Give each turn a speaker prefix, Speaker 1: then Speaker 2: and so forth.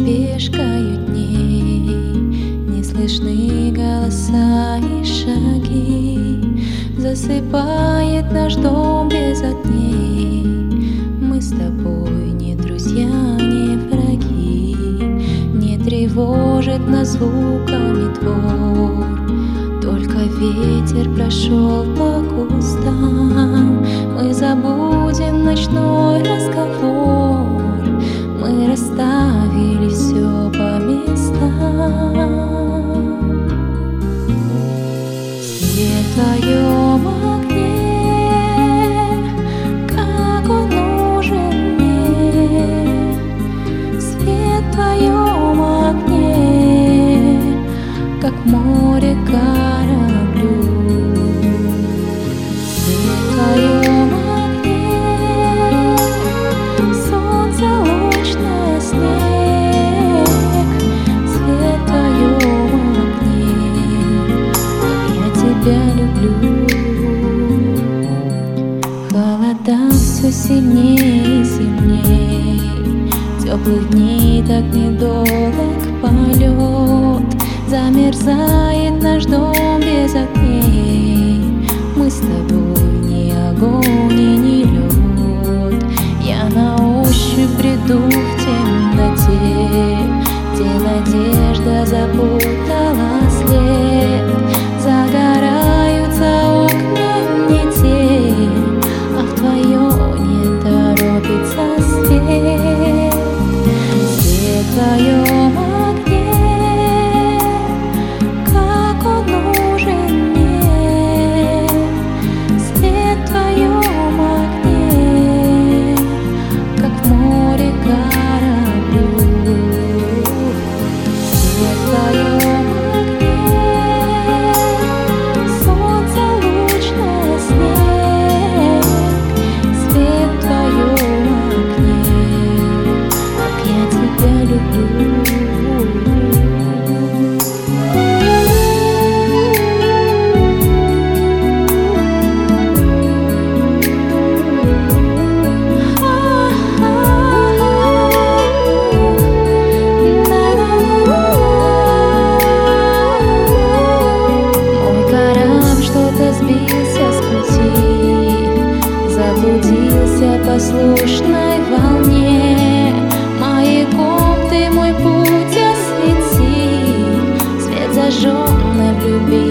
Speaker 1: спешкою дней, не слышны голоса и шаги. Засыпает наш дом без огней. Мы с тобой не друзья, не враги. Не тревожит нас звуками двор. Только ветер прошел по кустам. Мы забудем ночной разговор. Мы расставили все по местам. Свет в твоем окне, как он нужен мне. Свет в твоем окне, как море кораблю. Свет в твоем окне, солнце, луч на снег. Свет в твоем окне, я тебя люблю. Холода все сильнее и сильней. Теплых дней так недолг полет. Замерзает наш дом без огней. Мы с тобой ни огонь и ни лед. Я на ощупь бреду в темноте, где надежда запутала след. Загораются окна не те, а в твое не торопится свет. Свет в твоем окне, как он нужен мне. Свет в твоем окне, как в море кораблю. Свет в твоем окне, солнце, луч на снег. Свет в твоем окне, как я тебя люблю. Сбился с пути, заблудился по послушной волне. Маяком ты мой путь освети, свет зажженный в любви.